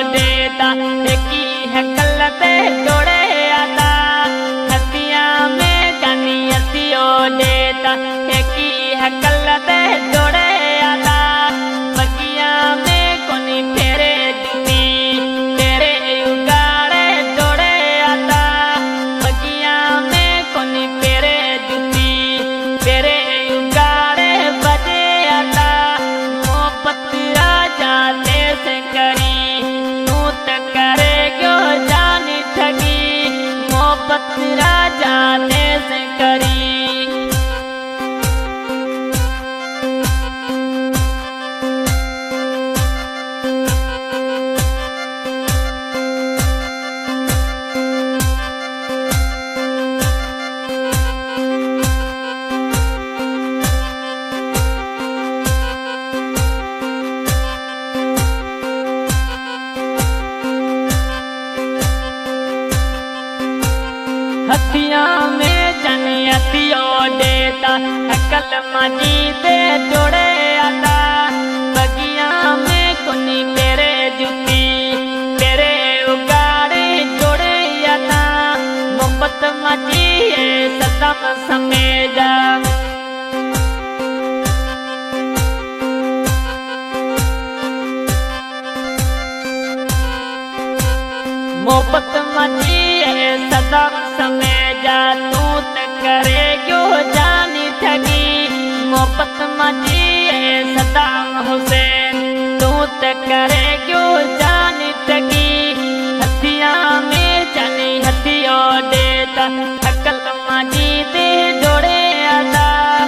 देता की है कल ते तोड़े आता हथिया में जानी हथियो देता की है कल ते तोड़े आता बगिया में कोनी फेरे जुती तेरे उगाड़े तोड़े आता बगिया में कोनी फेरे जुती तेरे उगाड़े बजे आता मोहब्बत राजा से करी तू तो करे क्यों जानी ठगी मोहब्बत राजा से करी। हथिया में जानी हथियो देता अकल मनी दे जोड़े आता बगिया में कोनी तेरे जुती तेरे उगाड़े जोड़े आता मोहब्बत मची है सदम समेजा मोहब्बत मची है सदम समेजा तू तो करे क्यों जानी ठगी मोहब्बत मची है सदाम हुसैन तू तो करे क्यों जानी ठगी हथिया में जानी हथियो देता अकल मची दे जोड़े आता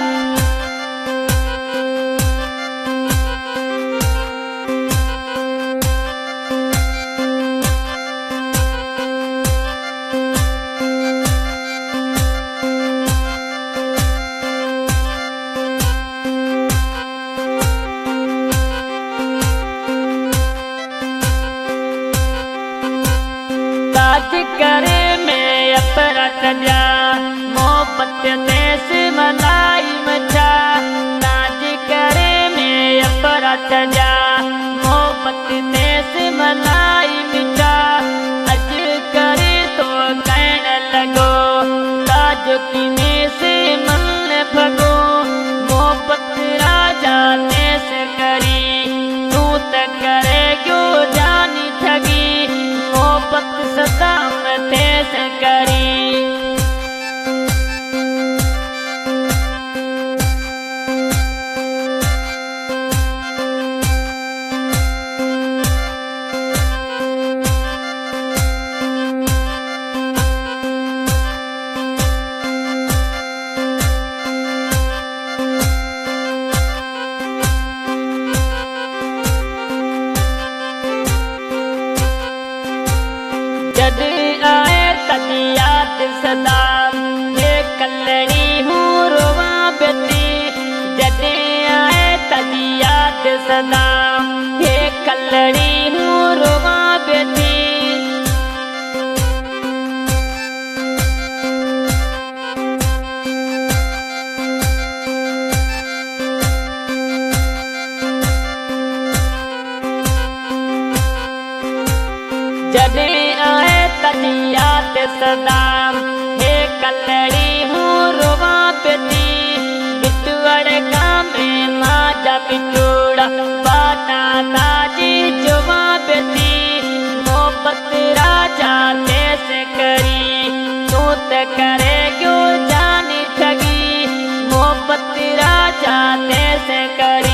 ताज करे में अपराध जा मोहब्बत देश मलाई मचा ताज करे में अपराध जा मोहब्बत देश मलाई मिटा अज करे तो कहने लगो ताज की से मन भगो मोहब्बत राजा देश करी तू तो करे क्यों जानी ठगी मोहब्बत सदाम तेज करी। जद आए तनी याद सदाम ये कलड़ी हूँ रोवा बेटी जद आए तनी याद सदाम ये कलड़ी हूँ रोवा बेटी जद आए तनी याद सदाम हे कलड़ी हूँ रोवा बेटी बिटुअड़ गाँव में माजा बिटूड़ा बाटा ताजी जुवा बेटी मोहब्बत राजा से करी तू तो करे क्यों जानी ठगी मोहब्बत राजा से करी।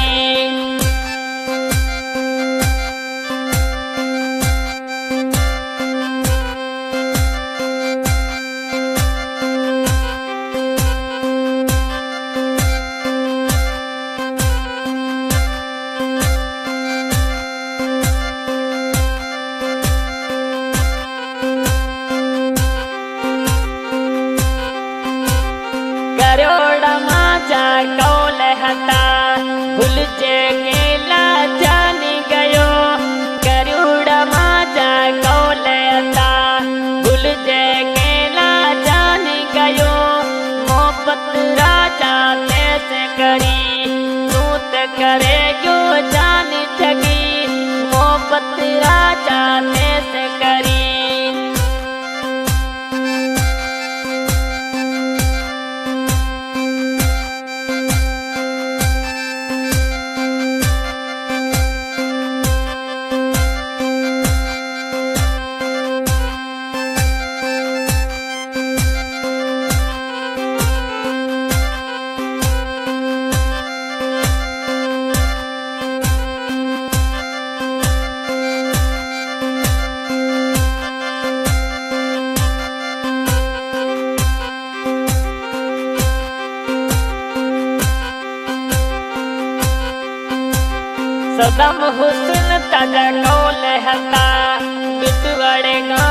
सदम हुसैन ताजा कौल हता बिटुअड़ गाँव